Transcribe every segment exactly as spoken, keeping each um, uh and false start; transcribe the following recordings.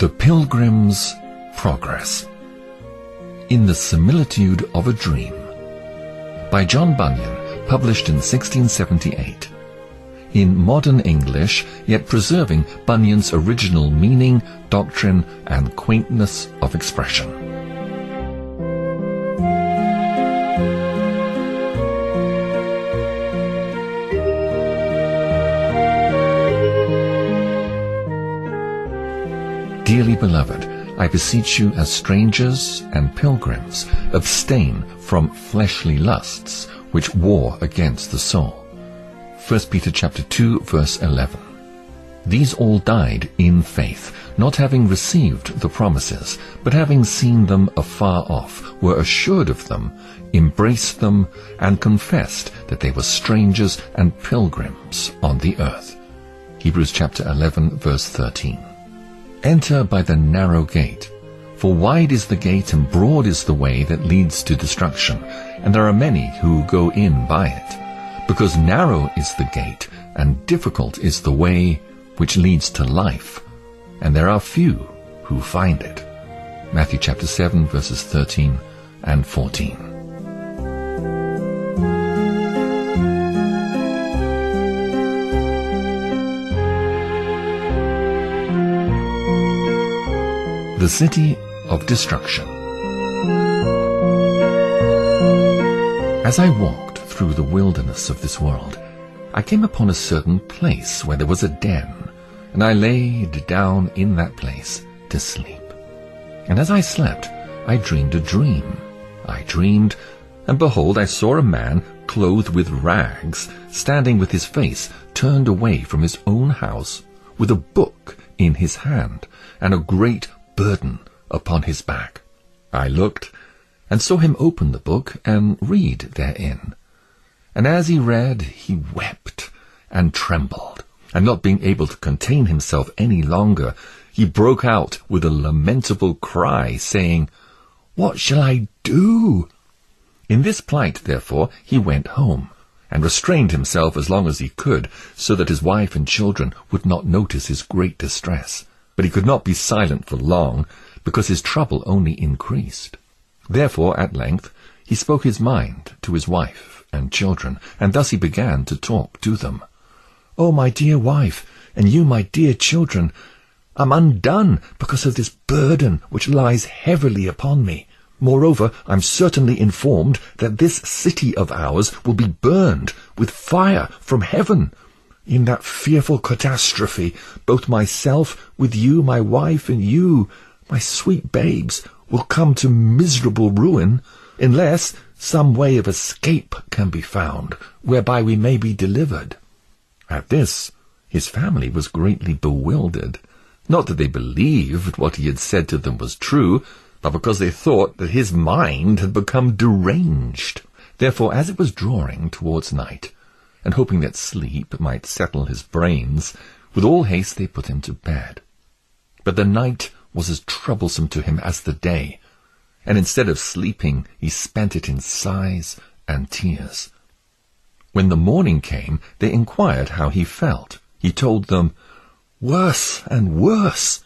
The Pilgrim's Progress. In the Similitude of a Dream, by John Bunyan, published in sixteen seventy-eight. In modern English, yet preserving Bunyan's original meaning, doctrine, and quaintness of expression. Dearly beloved, I beseech you as strangers and pilgrims, abstain from fleshly lusts which war against the soul. First Peter chapter two, verse eleven. These all died in faith, not having received the promises, but having seen them afar off, were assured of them, embraced them, and confessed that they were strangers and pilgrims on the earth. Hebrews chapter eleven, verse thirteen. Enter by the narrow gate, for wide is the gate and broad is the way that leads to destruction, and there are many who go in by it. Because narrow is the gate, and difficult is the way which leads to life, and there are few who find it. Matthew chapter seven, verses thirteen and fourteen. The City of Destruction. As I walked through the wilderness of this world, I came upon a certain place where there was a den, and I laid down in that place to sleep. And as I slept, I dreamed a dream. I dreamed, and behold, I saw a man clothed with rags, standing with his face turned away from his own house, with a book in his hand, and a great burden upon his back. I looked, and saw him open the book and read therein. And as he read, he wept and trembled, and not being able to contain himself any longer, he broke out with a lamentable cry, saying, "What shall I do?" In this plight, therefore, he went home, and restrained himself as long as he could, so that his wife and children would not notice his great distress. But he could not be silent for long, because his trouble only increased. Therefore, at length, he spoke his mind to his wife and children, and thus he began to talk to them. "Oh, my dear wife, and you, my dear children, I'm undone because of this burden which lies heavily upon me. Moreover, I'm certainly informed that this city of ours will be burned with fire from heaven. In that fearful catastrophe, both myself, with you, my wife, and you, my sweet babes, will come to miserable ruin, unless some way of escape can be found, whereby we may be delivered." At this, his family was greatly bewildered, not that they believed what he had said to them was true, but because they thought that his mind had become deranged. Therefore, as it was drawing towards night, and hoping that sleep might settle his brains, with all haste they put him to bed. But the night was as troublesome to him as the day, and instead of sleeping, he spent it in sighs and tears. When the morning came, they inquired how he felt. He told them, "Worse and worse."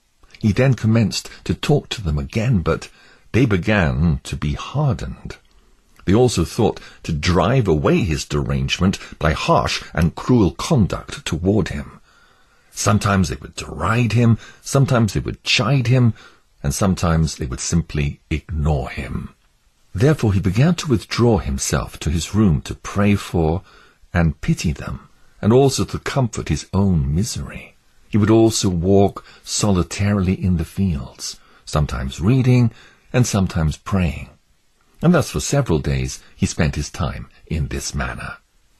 He then commenced to talk to them again, but they began to be hardened. They also thought to drive away his derangement by harsh and cruel conduct toward him. Sometimes they would deride him, sometimes they would chide him, and sometimes they would simply ignore him. Therefore he began to withdraw himself to his room to pray for and pity them, and also to comfort his own misery. He would also walk solitarily in the fields, sometimes reading and sometimes praying. And thus for several days he spent his time in this manner.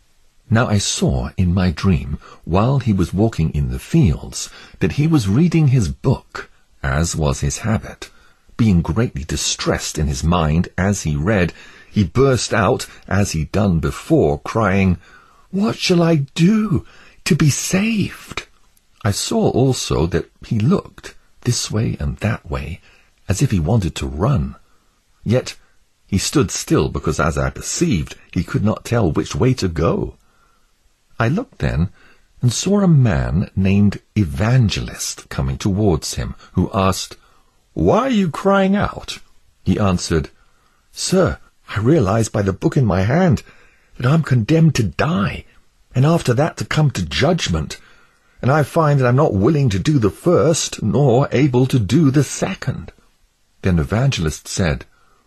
Now I saw in my dream, while he was walking in the fields, that he was reading his book, as was his habit. Being greatly distressed in his mind as he read, he burst out, as he'd done before, crying, "What shall I do to be saved?" I saw also that he looked this way and that way, as if he wanted to run. Yet he stood still, because, as I perceived, he could not tell which way to go. I looked then, and saw a man named Evangelist coming towards him, who asked, "Why are you crying out?" He answered, "Sir, I realize by the book in my hand that I'm condemned to die, and after that to come to judgment, and I find that I'm not willing to do the first, nor able to do the second." Then Evangelist said,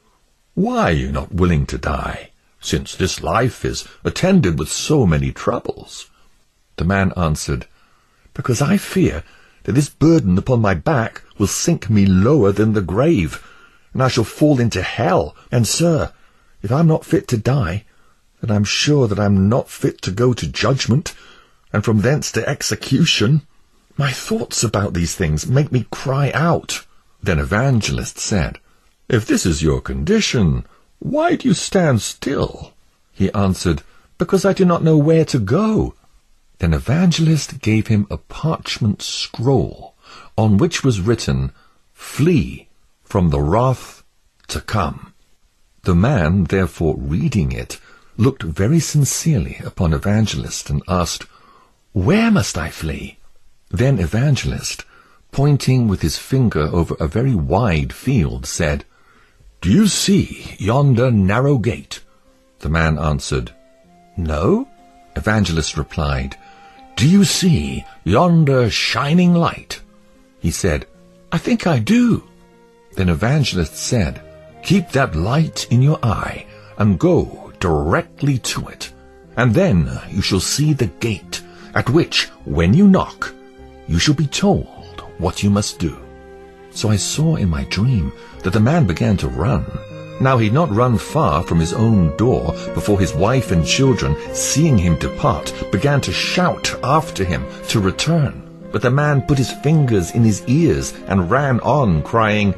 "Why are you not willing to die, since this life is attended with so many troubles?" The man answered, "Because I fear that this burden upon my back will sink me lower than the grave, and I shall fall into hell. And, sir, if I'm not fit to die, then I'm sure that I'm not fit to go to judgment, and from thence to execution. My thoughts about these things make me cry out." Then Evangelist said, "If this is your condition, why do you stand still?" He answered, "Because I do not know where to go." Then Evangelist gave him a parchment scroll, on which was written, "Flee from the wrath to come." The man, therefore, reading it, looked very sincerely upon Evangelist and asked, "Where must I flee?" Then Evangelist, pointing with his finger over a very wide field, said, "Do you see yonder narrow gate?" The man answered, "No." Evangelist replied, "Do you see yonder shining light?" He said, "I think I do." Then Evangelist said, "Keep that light in your eye, and go directly to it, and then you shall see the gate, at which, when you knock, you shall be told what you must do." So I saw in my dream that the man began to run. Now he'd not run far from his own door before his wife and children, seeing him depart, began to shout after him to return. But the man put his fingers in his ears and ran on, crying,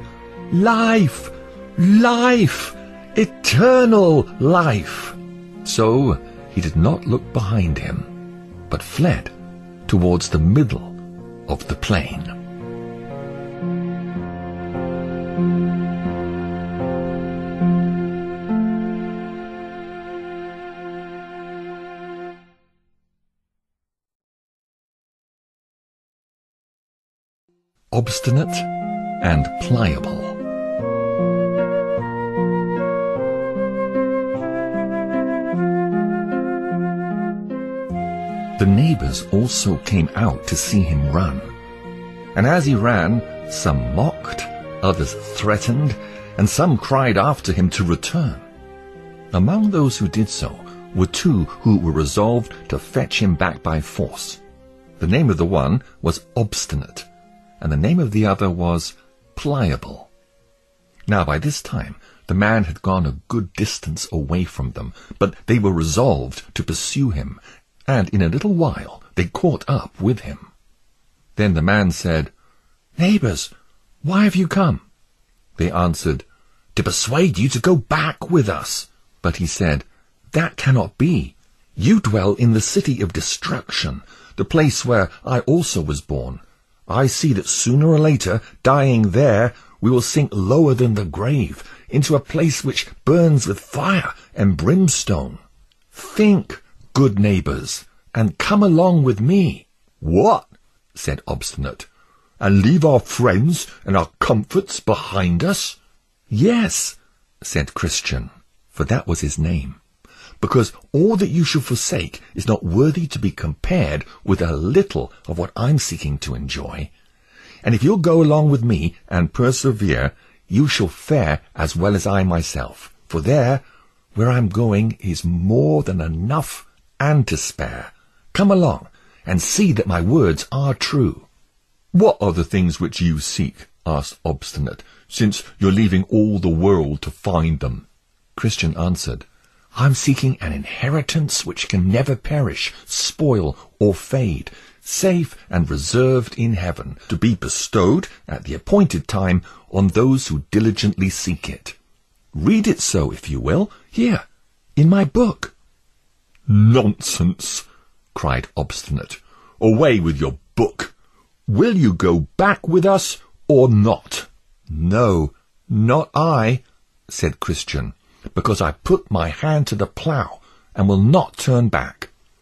"Life! Life! Eternal life!" So he did not look behind him, but fled towards the middle of the plain. Obstinate and pliable. The neighbors also came out to see him run. And as he ran, some mocked, others threatened, and some cried after him to return. Among those who did so were two who were resolved to fetch him back by force. The name of the one was Obstinate, and the name of the other was Pliable. Now by this time the man had gone a good distance away from them, but they were resolved to pursue him, and in a little while they caught up with him. Then the man said, "Neighbors, why have you come?" They answered, "To persuade you to go back with us." But he said, "That cannot be. You dwell in the city of destruction, the place where I also was born. I see that sooner or later, dying there, we will sink lower than the grave, into a place which burns with fire and brimstone. Think, good neighbors, and come along with me." "What?" said Obstinate. "And leave our friends and our comforts behind us?" "Yes," said Christian, for that was his name, "because all that you shall forsake is not worthy to be compared with a little of what I'm seeking to enjoy. And if you'll go along with me and persevere, you shall fare as well as I myself, for there, where I'm going, is more than enough and to spare. Come along, and see that my words are true." "What are the things which you seek?" asked Obstinate, "since you're leaving all the world to find them?" Christian answered, "I'm seeking an inheritance which can never perish, spoil, or fade, safe and reserved in heaven, to be bestowed at the appointed time on those who diligently seek it. Read it so, if you will, here, in my book." "Nonsense!" cried Obstinate. "Away with your book! Will you go back with us or not?" "No, not I," said Christian, "because I put my hand to the plough and will not turn back."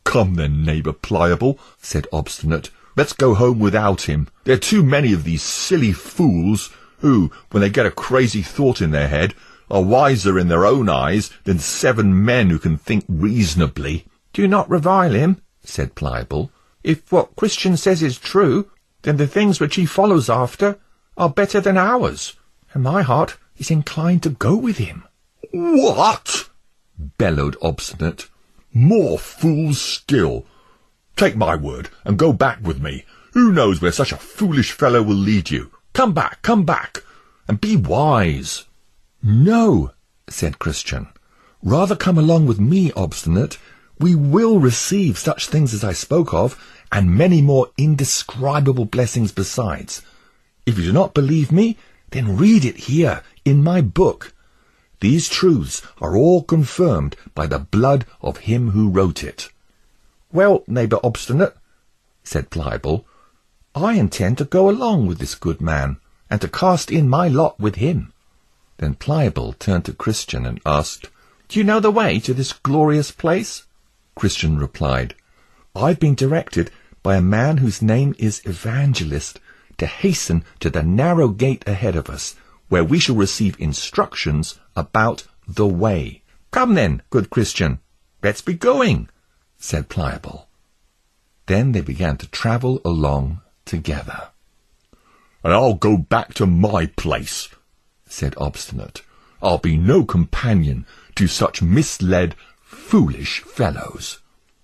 "Come then, neighbour Pliable," said Obstinate. "Let's go home without him. There are too many of these silly fools who, when they get a crazy thought in their head, are wiser in their own eyes than seven men who can think reasonably." "Do not revile him," said Pliable. "If what Christian says is true, then the things which he follows after are better than ours, and my heart is inclined to go with him." "What?" bellowed Obstinate. "More fools still. Take my word, and go back with me. Who knows where such a foolish fellow will lead you? Come back, come back, and be wise." "No," said Christian. "Rather come along with me, Obstinate. We will receive such things as I spoke of, and many more indescribable blessings besides. If you do not believe me, then read it here, in my book. These truths are all confirmed by the blood of him who wrote it." "Well, neighbour Obstinate," said Pliable, "I intend to go along with this good man, and to cast in my lot with him." Then Pliable turned to Christian and asked, "Do you know the way to this glorious place?" Christian replied, "I've been directed by a man whose name is Evangelist to hasten to the narrow gate ahead of us, where we shall receive instructions about the way." "Come then, good Christian, let's be going," said Pliable. Then they began to travel along together. "And I'll go back to my place," said Obstinate. "I'll be no companion to such misled, foolish fellows."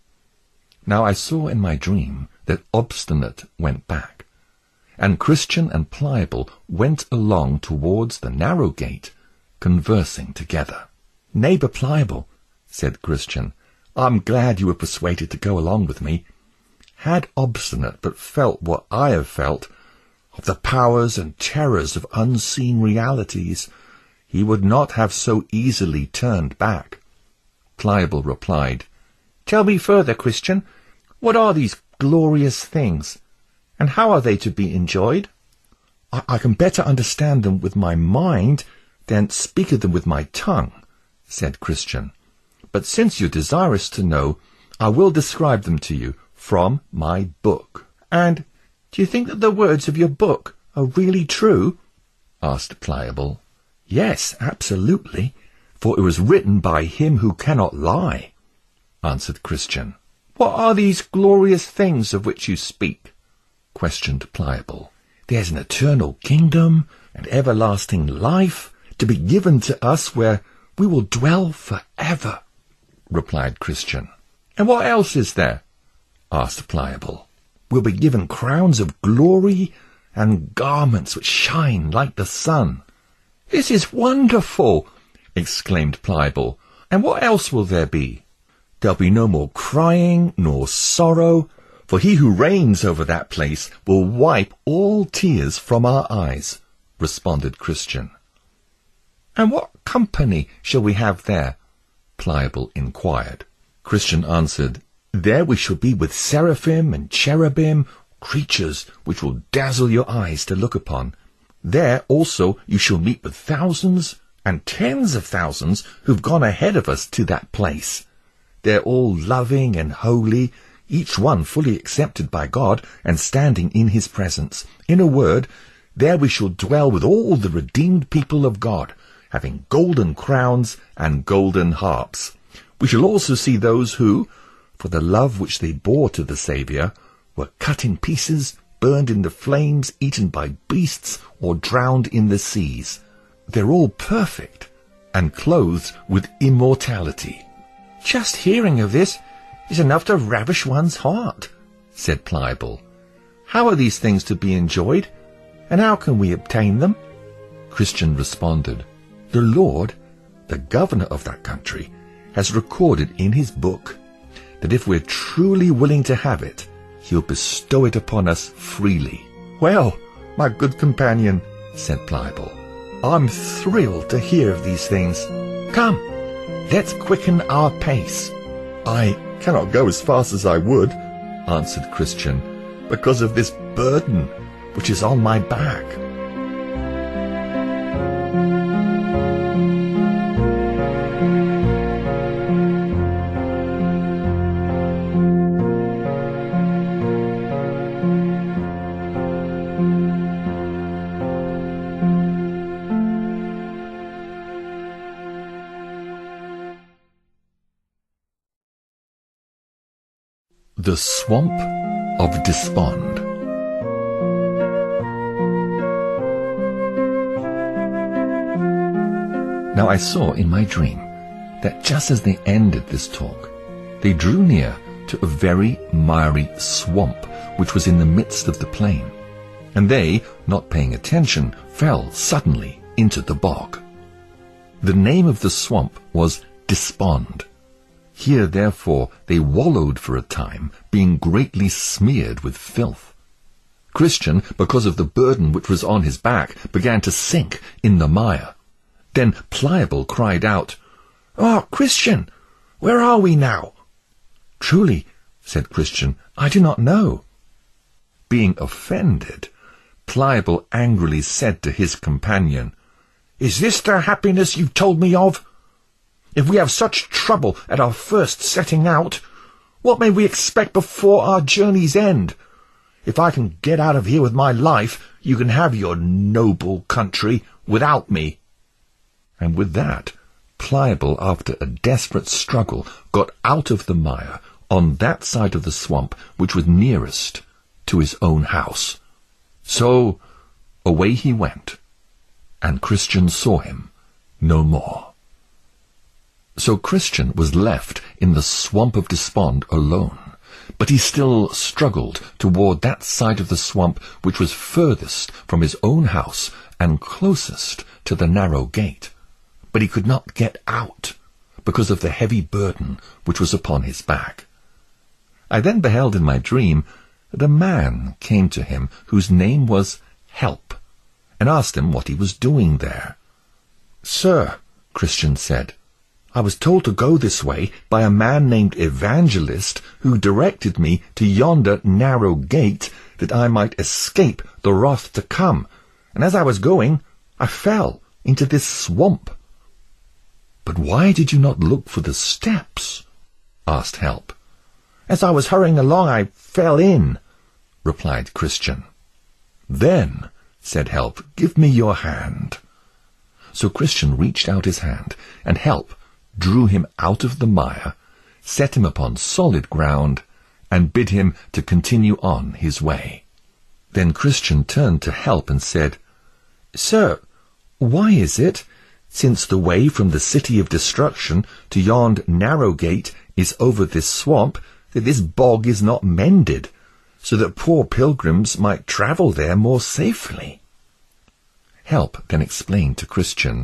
Now I saw in my dream that Obstinate went back, and Christian and Pliable went along towards the narrow gate, conversing together. "Neighbour Pliable," said Christian, "I'm glad you were persuaded to go along with me. Had Obstinate but felt what I have felt, of the powers and terrors of unseen realities, he would not have so easily turned back." Pliable replied, "Tell me further, Christian, what are these glorious things, and how are they to be enjoyed?" I, I can better understand them with my mind than speak of them with my tongue," said Christian. "But since you're desirous to know, I will describe them to you from my book." "And do you think that the words of your book are really true?" asked Pliable. "Yes, absolutely, for it was written by him who cannot lie," answered Christian. "What are these glorious things of which you speak?" questioned Pliable. "There's an eternal kingdom and everlasting life to be given to us where we will dwell forever," replied Christian. "And what else is there?" asked Pliable. "We'll be given crowns of glory and garments which shine like the sun." "This is wonderful!" exclaimed Pliable. "And what else will there be?" "There'll be no more crying nor sorrow, for he who reigns over that place will wipe all tears from our eyes," responded Christian. "And what company shall we have there?" Pliable inquired. Christian answered, "There we shall be with seraphim and cherubim, creatures which will dazzle your eyes to look upon. There also you shall meet with thousands and tens of thousands who've gone ahead of us to that place. They're all loving and holy, each one fully accepted by God and standing in his presence. In a word, there we shall dwell with all the redeemed people of God, having golden crowns and golden harps. We shall also see those who, for the love which they bore to the Saviour, were cut in pieces, burned in the flames, eaten by beasts, or drowned in the seas. They're all perfect and clothed with immortality." "Just hearing of this is enough to ravish one's heart," said Pliable. "How are these things to be enjoyed, and how can we obtain them?" Christian responded, "The Lord, the governor of that country, has recorded in his book that if we're truly willing to have it, he'll bestow it upon us freely." "Well, my good companion," said Pliable, "I'm thrilled to hear of these things. Come, let's quicken our pace." "I cannot go as fast as I would," answered Christian, "because of this burden which is on my back." The Swamp of Despond. Now I saw in my dream that just as they ended this talk, they drew near to a very miry swamp which was in the midst of the plain, and they, not paying attention, fell suddenly into the bog. The name of the swamp was Despond. Here, therefore, they wallowed for a time, being greatly smeared with filth. Christian, because of the burden which was on his back, began to sink in the mire. Then Pliable cried out, "Ah, Christian, where are we now?" "Truly," said Christian, "I do not know." Being offended, Pliable angrily said to his companion, "Is this the happiness you told me of? If we have such trouble at our first setting out, what may we expect before our journey's end? If I can get out of here with my life, you can have your noble country without me." And with that, Pliable, after a desperate struggle, got out of the mire on that side of the swamp which was nearest to his own house. So away he went, and Christian saw him no more. So Christian was left in the swamp of despond alone, but he still struggled toward that side of the swamp which was furthest from his own house and closest to the narrow gate. But he could not get out because of the heavy burden which was upon his back. I then beheld in my dream that a man came to him whose name was Help, and asked him what he was doing there. "Sir," Christian said, "I was told to go this way by a man named Evangelist, who directed me to yonder narrow gate that I might escape the wrath to come, and as I was going, I fell into this swamp." "But why did you not look for the steps?" asked Help. "As I was hurrying along, I fell in," replied Christian. "Then," said Help, "give me your hand." So Christian reached out his hand, and Help drew him out of the mire, set him upon solid ground, and bid him to continue on his way. Then Christian turned to Help and said, "Sir, why is it, since the way from the city of destruction to yond narrow gate is over this swamp, that this bog is not mended, so that poor pilgrims might travel there more safely?" Help then explained to Christian,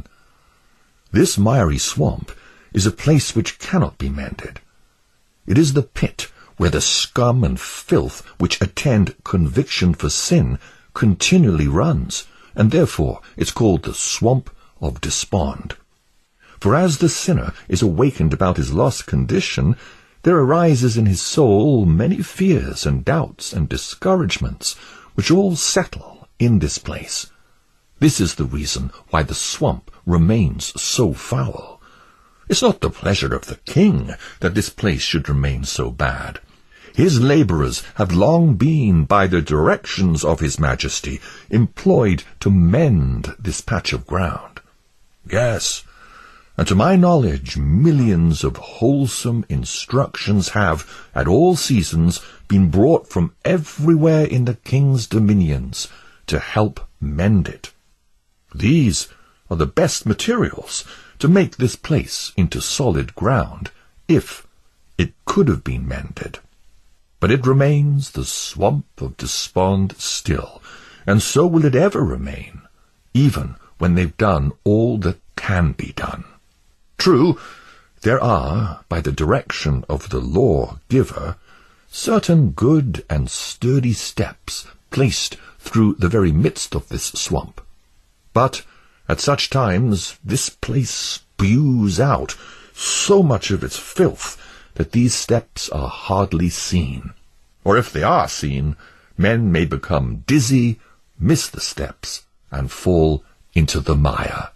"This miry swamp is a place which cannot be mended. It is the pit where the scum and filth which attend conviction for sin continually runs, and therefore it's called the Swamp of Despond. For as the sinner is awakened about his lost condition, there arises in his soul many fears and doubts and discouragements, which all settle in this place. This is the reason why the swamp remains so foul. It's not the pleasure of the king that this place should remain so bad. His labourers have long been, by the directions of his majesty, employed to mend this patch of ground. Yes, and to my knowledge millions of wholesome instructions have, at all seasons, been brought from everywhere in the king's dominions to help mend it. These are the best materials to make this place into solid ground, if it could have been mended. But it remains the Swamp of Despond still, and so will it ever remain, even when they've done all that can be done. True, there are, by the direction of the lawgiver, certain good and sturdy steps placed through the very midst of this swamp. But at such times this place spews out so much of its filth that these steps are hardly seen. Or if they are seen, men may become dizzy, miss the steps, and fall into the mire.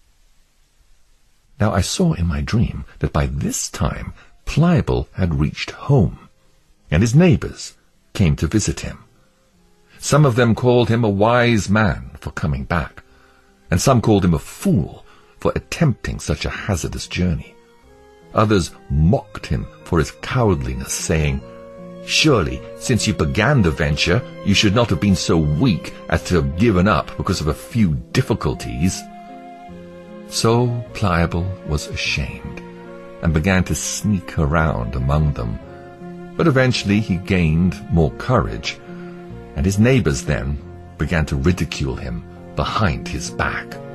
Now I saw in my dream that by this time Pliable had reached home, and his neighbours came to visit him. Some of them called him a wise man for coming back, and some called him a fool for attempting such a hazardous journey. Others mocked him for his cowardliness, saying, Surely, since you began the venture, you should not have been so weak as to have given up because of a few difficulties." So Pliable was ashamed, and began to sneak around among them. But eventually he gained more courage, and his neighbors then began to ridicule him behind his back.